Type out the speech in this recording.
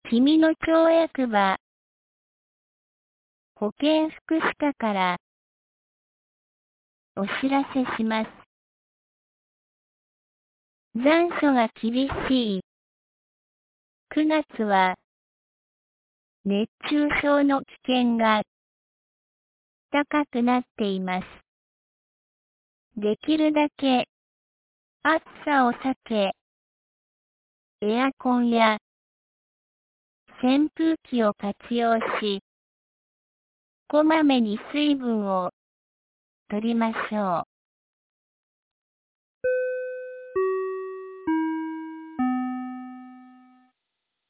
君の町役場保健福祉課からお知らせします。残暑が厳しい9月は熱中症の危険が高くなっています。できるだけ暑さを避け、エアコンや扇風機を活用し、こまめに水分を取りましょう。